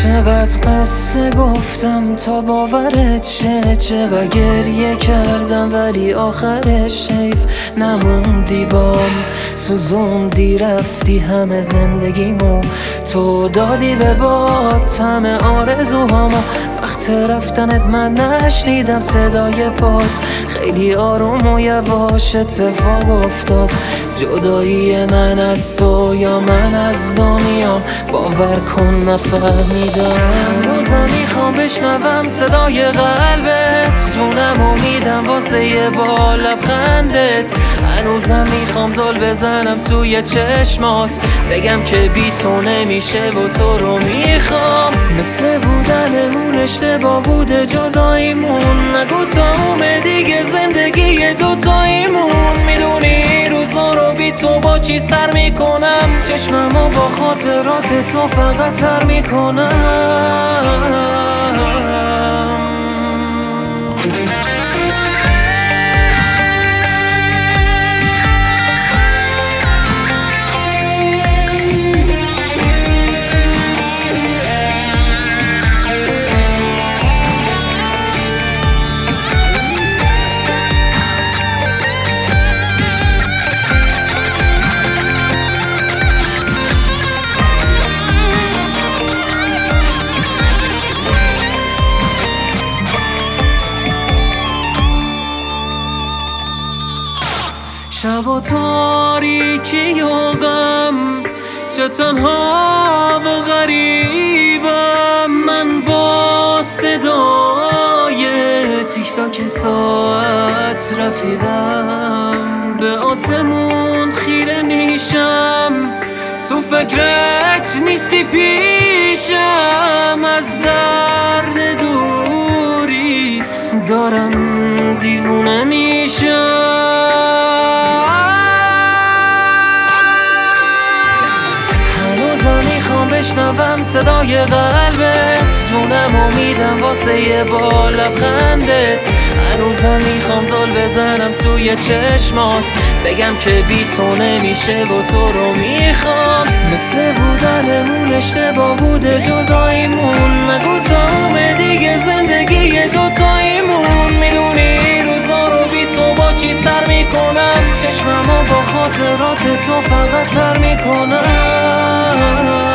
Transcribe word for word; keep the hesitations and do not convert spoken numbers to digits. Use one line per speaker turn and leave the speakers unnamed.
چقدر قصه گفتم تا باورت شه، چقدر گریه کردم ولی آخرش حیف نموندی بام، سوزوندی رفتی همه زندگیمو، تو دادی به باد همه آرزوهامو. وقت رفتنت من نشنیدم صدای پات، خیلی آروم و یواش اتفاق افتاد. جدایی من از تو یا من از دنیام، باور کن نفهمیدم. هنوزم میخوام بشنوم صدای قلبت، جونم امیدم واسه یه بار لبخندت. هنوزم میخوام زل بزنم توی چشمات، بگم که بی تو نمیشه و تو رو میخوام. مثل بودنمون اشتباه بوده جداییمون، نگو تا اومه دیگه زندگی دوتاییمون. میدونی روزا رو بی تو با چی سر میکنم، چشممو با خاطرات تو فقط تر میکنم. شب و تاریکی و غم، چه تنها و غریبم. من با صدای تیک تاک ساعت رفیقم، به آسمون خیره میشم، تو فکرت نیستی پیشم. از درد دوریت دارم دیوونه میشم. بشنوم صدای قلبت، جونم امیدم واسه یه بار لبخندت. هنوزم میخوام زل بزنم توی چشمات، بگم که بی تو نمیشه و تو رو میخوام. مثل بودنمون اشتباه بوده جداییمون، نگو تا اومه دیگه زندگی دوتاییمون. میدونی روزا رو بی تو با چی سر میکنم، چشممو با خاطرات تو فقط تر میکنم.